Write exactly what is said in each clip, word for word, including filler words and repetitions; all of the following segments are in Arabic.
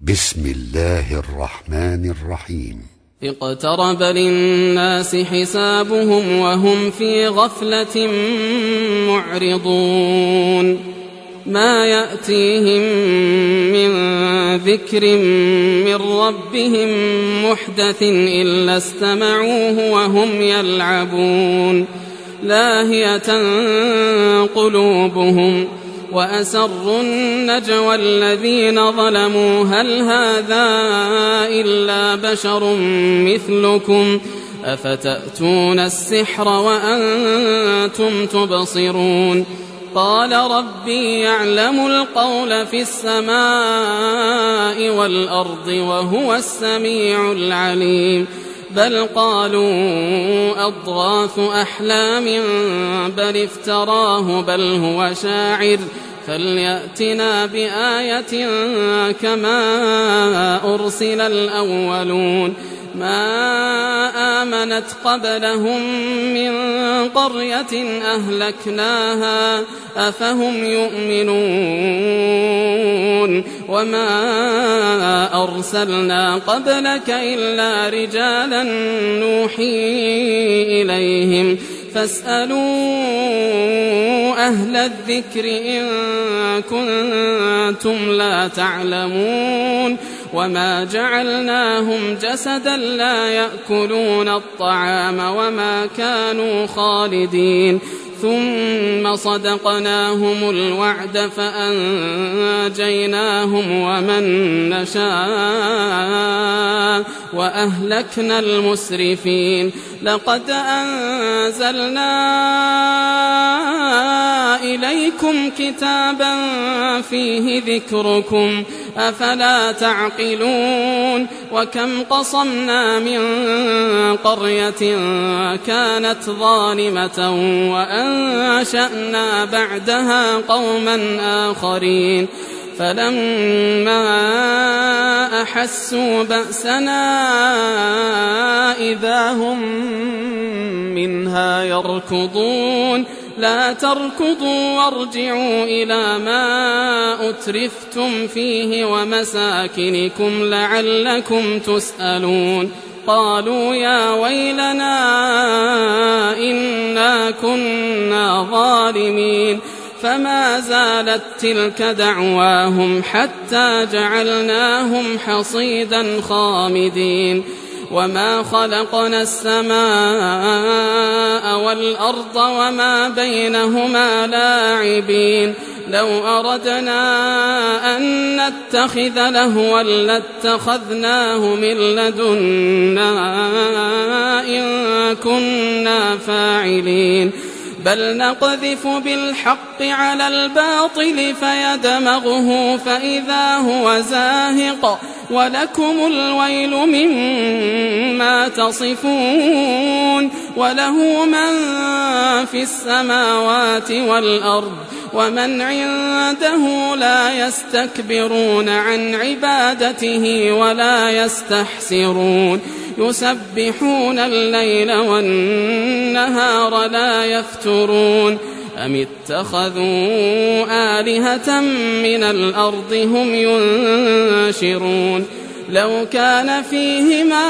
بسم الله الرحمن الرحيم. اقترب للناس حسابهم وهم في غفلة معرضون ما يأتيهم من ذكر من ربهم محدث إلا استمعوه وهم يلعبون لاهية قلوبهم وأسروا النجوى الذين ظلموا هل هذا إلا بشر مثلكم أفتأتون السحر وأنتم تبصرون قال ربي يعلم القول في السماء والأرض وهو السميع العليم بل قالوا أضغاث أحلام بل افتراه بل هو شاعر فليأتنا بآية كما أرسل الأولون ما آمنت قبلهم من قرية أهلكناها أفهم يؤمنون وما أرسلنا قبلك إلا رجالا نوحي إليهم فاسألوا أهل الذكر إن كنتم لا تعلمون وما جعلناهم جسدا لا يأكلون الطعام وما كانوا خالدين ثم صدقناهم الوعد فأنجيناهم ومن نشاء وأهلكنا المسرفين لقد أنزلنا إليكم كتابا فيه ذكركم أفلا تعقلون وكم قصمنا من قرية كانت ظالمة وأنشأنا بعدها قوما آخرين فلما أحسوا بأسنا إذا هم منها يركضون لا تركضوا وارجعوا إلى ما أترفتم فيه ومساكنكم لعلكم تسألون قالوا يا ويلنا إنا كنا ظالمين فما زالت تلك دعواهم حتى جعلناهم حصيدا خامدين وما خلقنا السماء والأرض وما بينهما لاعبين لو أردنا أن نتخذ لهوا لاتخذناه من لدنا إن كنا فاعلين بل نقذف بالحق على الباطل فيدمغه فإذا هو زاهق ولكم الويل مما تصفون وله من في السماوات والأرض ومن عنده لا يستكبرون عن عبادته ولا يستحسرون يسبحون الليل والنهار لا يفترون أم اتخذوا آلهة من الأرض هم ينشرون لو كان فيهما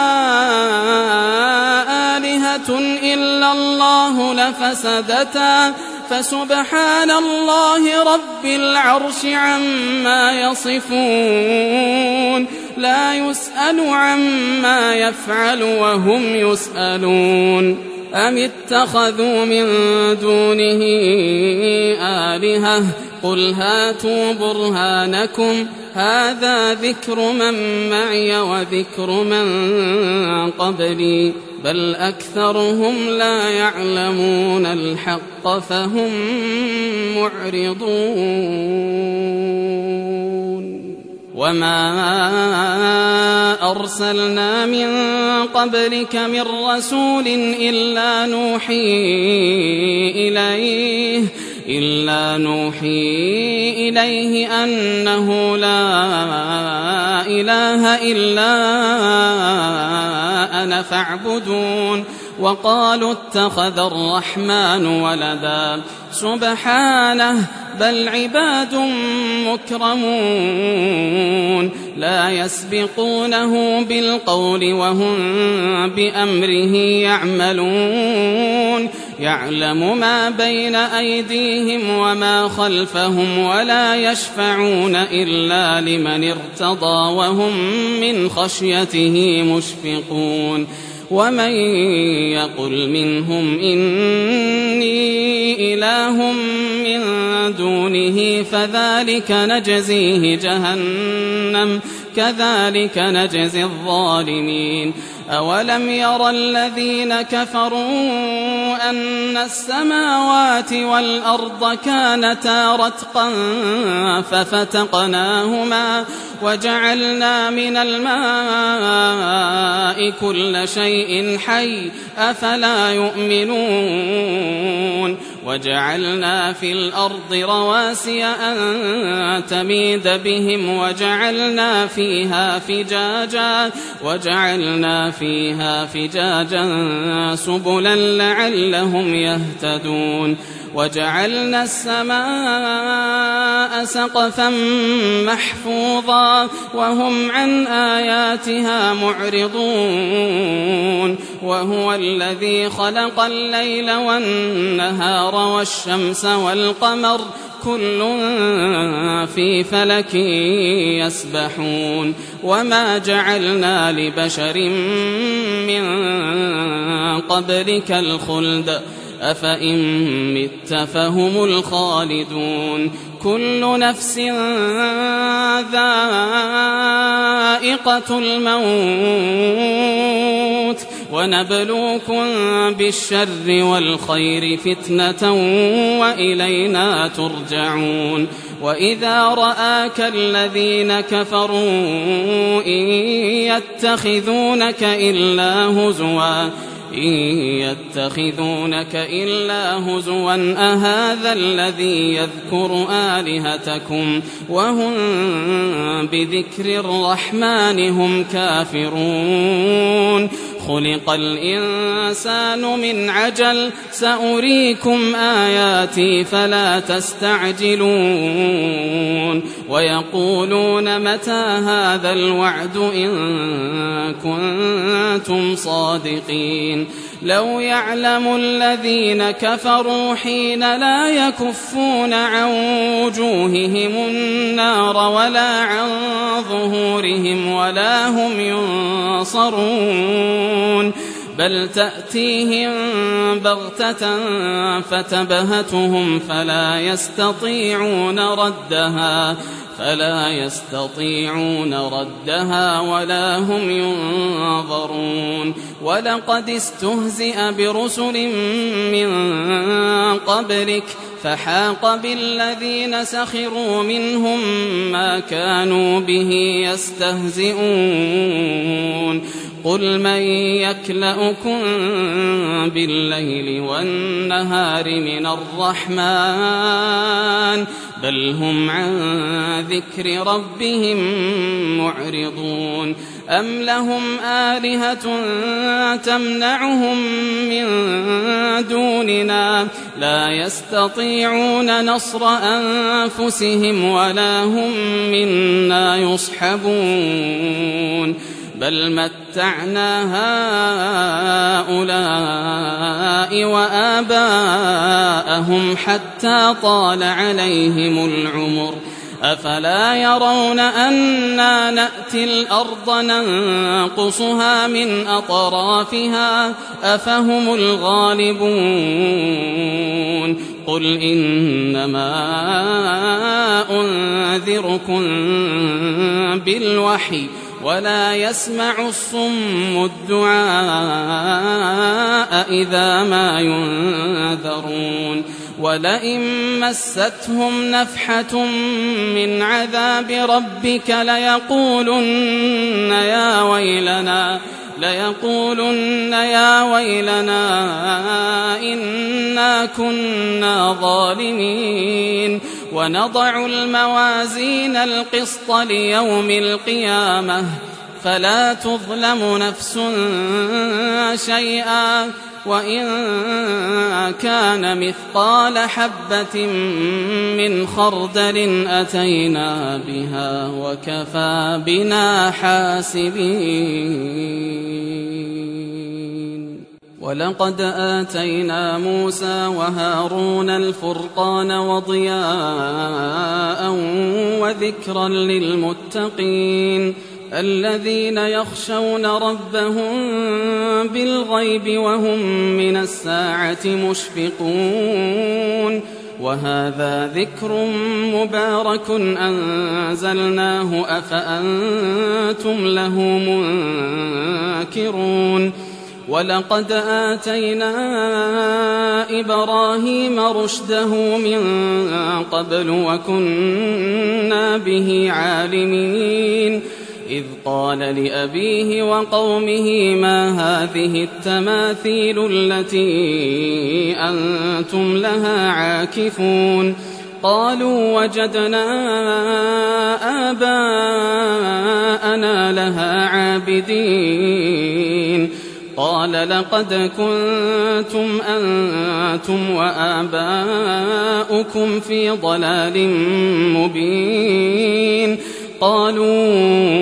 آلهة إلا الله لفسدتا فسبحان الله رب العرش عما يصفون لا يسأل عما يفعل وهم يسألون أم اتخذوا من دونه آلهة قل هاتوا برهانكم هذا ذكر من معي وذكر من قبلي بل أكثرهم لا يعلمون الحق فهم معرضون وما أرسلنا من قبلك من رسول إلا نوحي إليه إلا نوحي إليه أنه لا إله إلا أنا فاعبدون وقالوا اتخذ الرحمن ولدا سبحانه بل عباد مكرمون لا يسبقونه بالقول وهم بأمره يعملون يعلم ما بين أيديهم وما خلفهم ولا يشفعون إلا لمن ارتضى وهم من خشيته مشفقون ومن يقل منهم إني إله من دونه فذلك نجزيه جهنم كذلك نجزي الظالمين أولم ير الذين كفروا أن السماوات والأرض كانتا رتقا ففتقناهما وجعلنا من الماء كل شيء حي أفلا يؤمنون وجعلنا في الأرض رواسي أن تميد بهم وجعلنا فيها فجاجا وجعلنا فيها فجاجا سبلا لعلهم يهتدون وجعلنا السماء سقفا محفوظا وهم عن آياتها معرضون وهو الذي خلق الليل والنهار والشمس والقمر كل في فلك يسبحون وما جعلنا لبشر من قبلك الخلد أفإن مت فهم الخالدون كل نفس ذائقة الموت ونبلوكم بالشر والخير فتنة وإلينا ترجعون وإذا رآك الذين كفروا إن يتخذونك إلا هزوا إن يتخذونك إلا هزوا أهذا الذي يذكر آلهتكم وهم بذكر الرحمن هم كافرون خلق الإنسان من عجل سأريكم آياتي فلا تستعجلون ويقولون متى هذا الوعد إن كنتم صادقين لو يعلم الذين كفروا حين لا يكفون عن وجوههم النار ولا عن ظهورهم ولا هم ينصرون بل تأتيهم بغتة فتبهتهم فلا يستطيعون ردها فلا يستطيعون ردها ولا هم ينظرون ولقد استهزئ برسل من قبلك فحاق بالذين سخروا منهم ما كانوا به يستهزئون قل من يكلؤكم بالليل والنهار من الرحمن بل هم عن ذكر ربهم معرضون أم لهم آلهة تمنعهم من دوننا لا يستطيعون نصر أنفسهم ولا هم منا يصحبون بل متعنا هؤلاء وآباءهم حتى طال عليهم العمر أفلا يرون أنا نأتي الأرض ننقصها من أطرافها أفهم الغالبون قل إنما أنذركم بالوحي ولا يسمع الصم الدعاء إذا ما ينذرون ولئن مستهم نفحة من عذاب ربك ليقولن يا ويلنا ليقولن يا ويلنا إنا كنا ظالمين ونضع الموازين القسط ليوم القيامة فلا تظلم نفس شيئا وإن كان مثقال حبة من خردل أتينا بها وكفى بنا حاسبين. ولقد آتينا موسى وهارون الفرقان وضياء وذكرا للمتقين الذين يخشون ربهم بالغيب وهم من الساعة مشفقون. وهذا ذكر مبارك أنزلناه أفأنتم له منكرون. ولقد آتينا إبراهيم رشده من قبل وكنا به عالمين إذ قال لأبيه وقومه ما هذه التماثيل التي أنتم لها عاكفون قالوا وجدنا آباءنا لها عابدين قال لقد كنتم أنتم وآباؤكم في ضلال مبين قالوا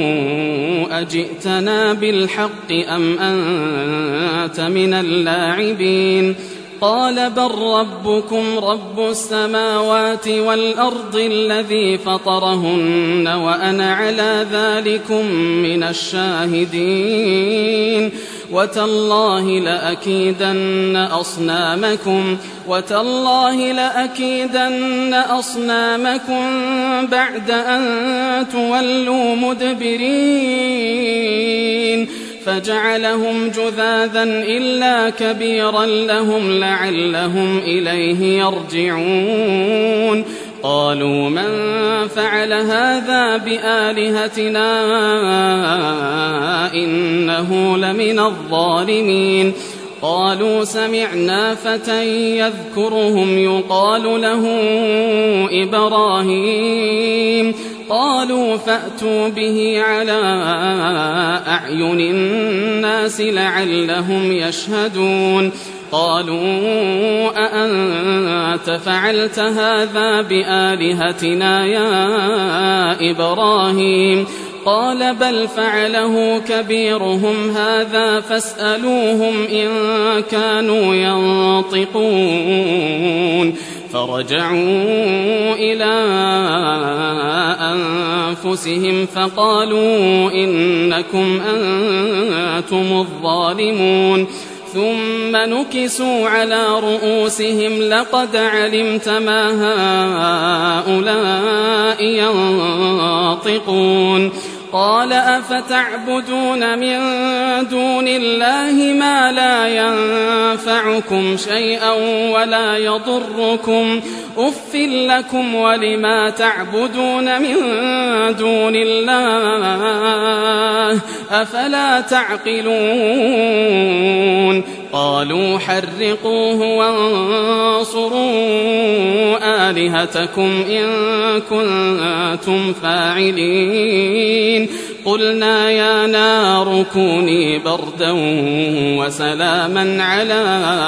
أجئتنا بالحق أم أنت من اللاعبين قال بل ربكم رب السماوات والأرض الذي فطرهن وأنا على ذلكم من الشاهدين وتالله لأكيدن أصنامكم وتالله لأكيدن أصنامكم بعد أن تولوا مدبرين فجعلهم جذاذا إلا كبيرا لهم لعلهم إليه يرجعون قالوا من فعل هذا بآلهتنا إنه لمن الظالمين قالوا سمعنا فتى يذكرهم يقال له إبراهيم قالوا فأتوا به على أعين الناس لعلهم يشهدون قالوا أأنت فعلت هذا بآلهتنا يا إبراهيم قال بل فعله كبيرهم هذا فاسألوهم إن كانوا ينطقون فرجعوا إلى أنفسهم فقالوا إنكم أنتم الظالمون ثم نكسوا على رؤوسهم لقد علمت ما هؤلاء ينطقون قال أفتعبدون من دون الله ما لا ينفعكم شيئا ولا يضركم أف لكم ولما تعبدون من دون الله أفلا تعقلون قالوا حرقوه وانصروا آلهتكم إن كنتم فاعلين قلنا يا نار كوني بردا وسلاما على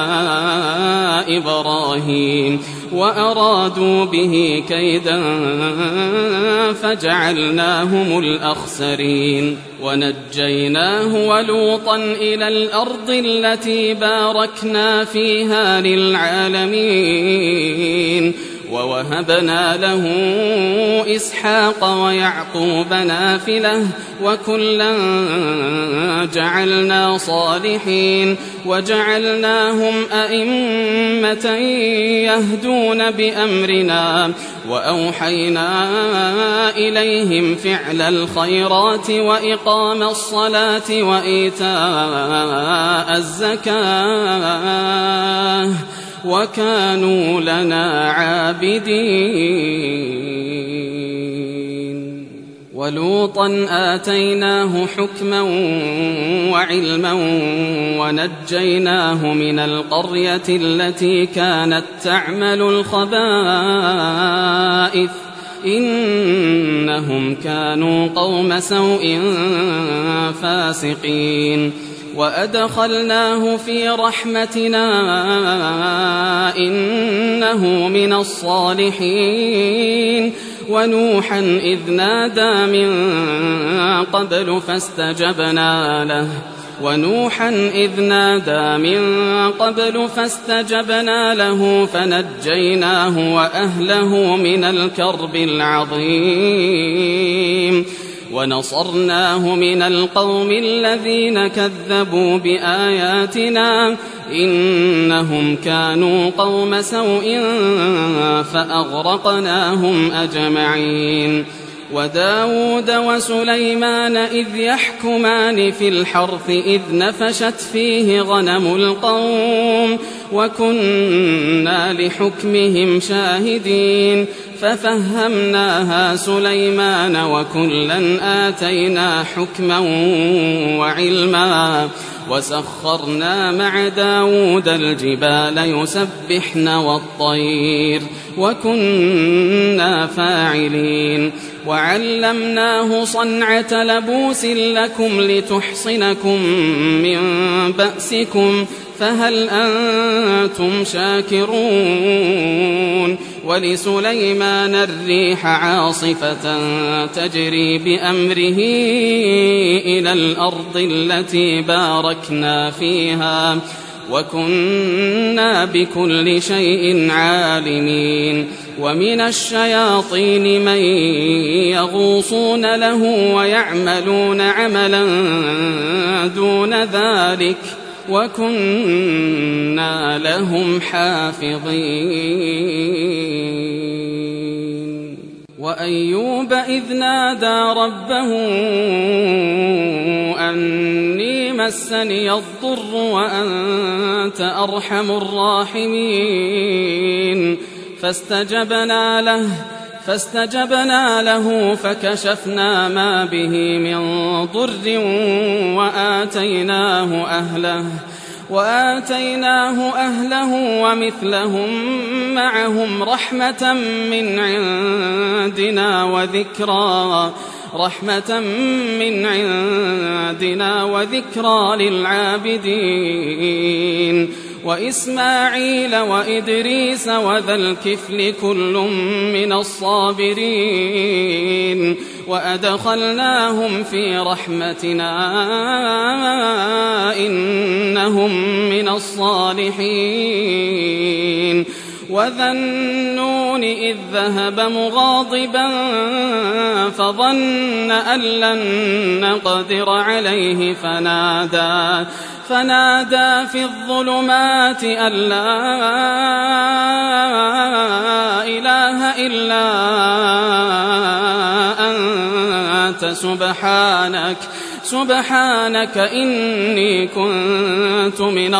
إبراهيم وأرادوا به كيدا فجعلناهم الأخسرين ونجيناه ولوطا إلى الأرض التي باركنا فيها للعالمين ووهبنا له إسحاق ويعقوب نافلة وكلا جعلنا صالحين وجعلناهم أئمة يهدون بأمرنا وأوحينا إليهم فعل الخيرات وإقام الصلاة وإيتاء الزكاة وكانوا لنا عابدين ولوطا آتيناه حكما وعلما ونجيناه من القرية التي كانت تعمل الخبائث إنهم كانوا قوم سوء فاسقين وأدخلناه في رحمتنا إنه من الصالحين ونوحا إذ نادى من قبل فاستجبنا له ونوحا إذ نادى من قبل فاستجبنا له فنجيناه وأهله من الكرب العظيم ونصرناه من القوم الذين كذبوا بآياتنا إنهم كانوا قوم سوء فأغرقناهم أجمعين وداود وسليمان إذ يحكمان في الحرث إذ نفشت فيه غنم القوم وكنا لحكمهم شاهدين ففهمناها سليمان وكلا آتينا حكما وعلما وسخرنا مع داود الجبال يسبحن والطير وكنا فاعلين وعلمناه صنعة لبوس لكم لتحصنكم من بأسكم فهل أنتم شاكرون ولسليمان الريح عاصفة تجري بأمره إلى الأرض التي باركنا فيها وكنا بكل شيء عالمين ومن الشياطين من يغوصون له ويعملون عملا دون ذلك وكنا لهم حافظين وأيوب إذ نادى ربه أني مسني الضر وأنت أرحم الراحمين فاستجبنا له فاستجبنا له فكشفنا ما به من ضر وآتيناه أهله وآتيناه أهله ومثلهم معهم رحمة من عندنا وذكرى رحمة من عندنا وذكرى للعابدين وإسماعيل وإدريس وذا الكفل كل من الصابرين وأدخلناهم في رحمتنا إنهم من الصالحين وذا النون إذ ذهب مغاضبا فظن أن لن نقدر عليه فنادى فنادى في الظلمات أن لا إله إلا أنت سبحانك سبحانك إني كنت من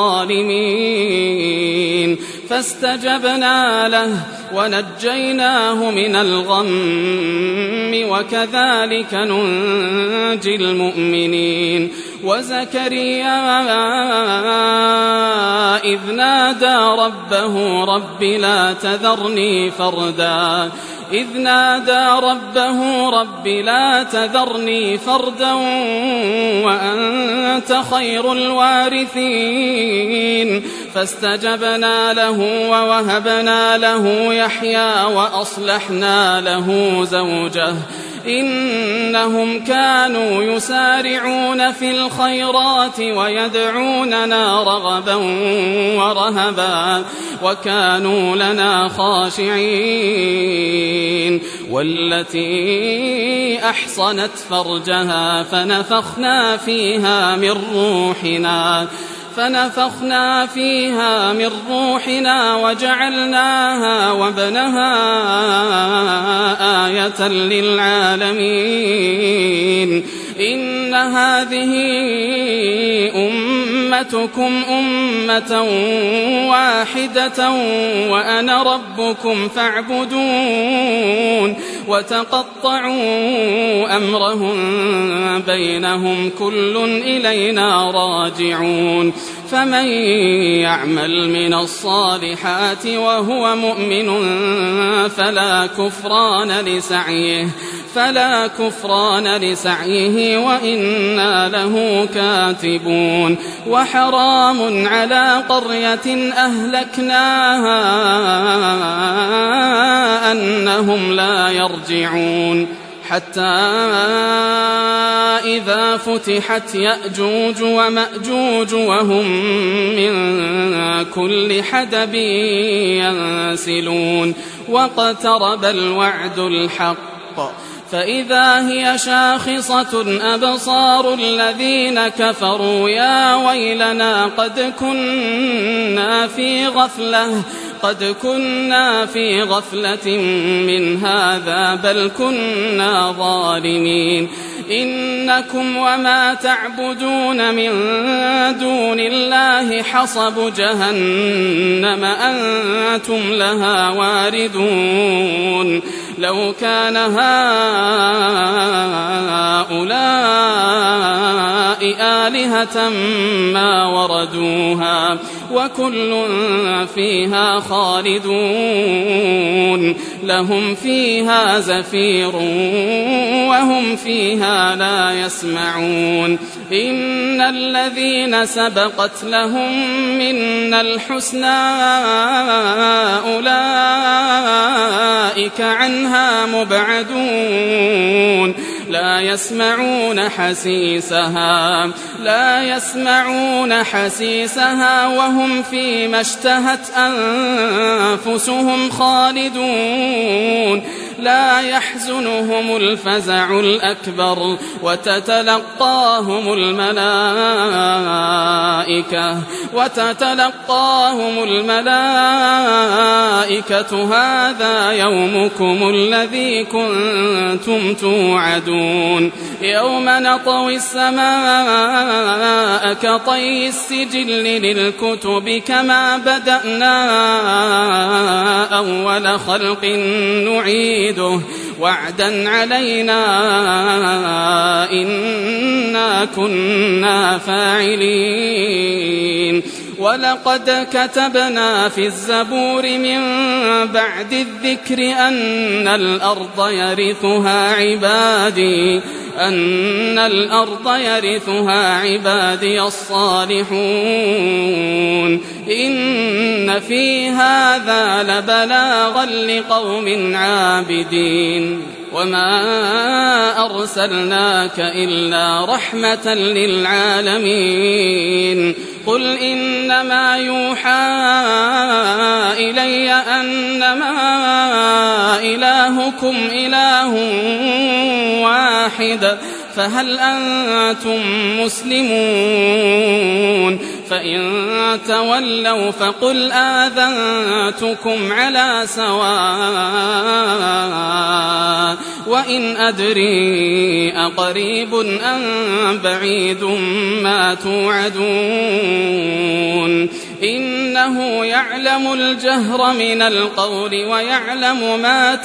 الظالمين فاستجبنا له ونجيناه من الغم وكذلك ننجي المؤمنين وزكريا إذ نادى ربه رب لا تذرني فردا إذ نادى ربه رب لا تذرني فردا وأنت خير الوارثين فاستجبنا له ووهبنا له يحيى وأصلحنا له زوجه إنهم كانوا يسارعون في الخيرات ويدعوننا رغبا ورهبا وكانوا لنا خاشعين والتي أحصنت فرجها فنفخنا فيها من روحنا فنفخنا فيها من روحنا وجعلناها وابنها آية للعالمين إن هذه أمتكم أمة واحدة وأنا ربكم فاعبدون وتقطعوا أمرهم بينهم كل إلينا راجعون فمن يعمل من الصالحات وهو مؤمن فلا كفران لسعيه فلا كفران لسعيه وإنا له كاتبون وحرام على قرية أهلكناها أنهم لا يرجعون حتى إذا فتحت يأجوج ومأجوج وهم من كل حدب ينسلون واقترب الوعد الحق فإذا هي شاخصة أبصار الذين كفروا يا ويلنا قد كنا في غفلة قد كنا في غفلة من هذا بل كنا ظالمين إنكم وما تعبدون من دون الله حصب جهنم أنتم لها واردون لو كان هؤلاء آلهة ما وردوها وكل فيها خالدون لهم فيها زفير وهم فيها لا يسمعون إن الذين سبقت لهم منا الحسنى أولئك عنها مبعدون لا يسمعون حسيسها لا يسمعون حسيسها وهم فيما اشتهت أنفسهم خالدون لا يحزنهم الفزع الأكبر وتتلقاهم الملائكة وتتلقاهم الملائكة هذا يومكم الذي كنتم توعدون يوم نطوي السماء كطي السجل للكتب كما بدأنا أول خلق نعيده وعدا علينا إنا كنا فاعلين ولقد كتبنا في الزبور من بعد الذكر أن الأرض يرثها عبادي أن الأرض يرثها عبادي الصالحون إن في هذا لبلاغا لقوم عابدين وما أرسلناك إلا رحمة للعالمين قل إنما يوحى إلي أنما إلهكم إله واحد فهل أنتم مسلمون فإن تولوا فقل آذنتكم على سواء وإن أدري أقريب أم بعيد ما توعدون إنه يعلم الجهر من القول ويعلم ما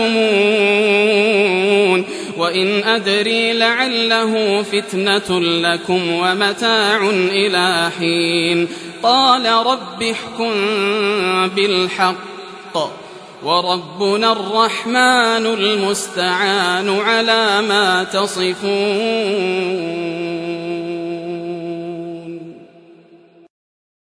تكتمون وإن أدري لعله فتنة لكم ومتاع إلى حين قال رب احكم بالحق وربنا الرحمن المستعان على ما تصفون.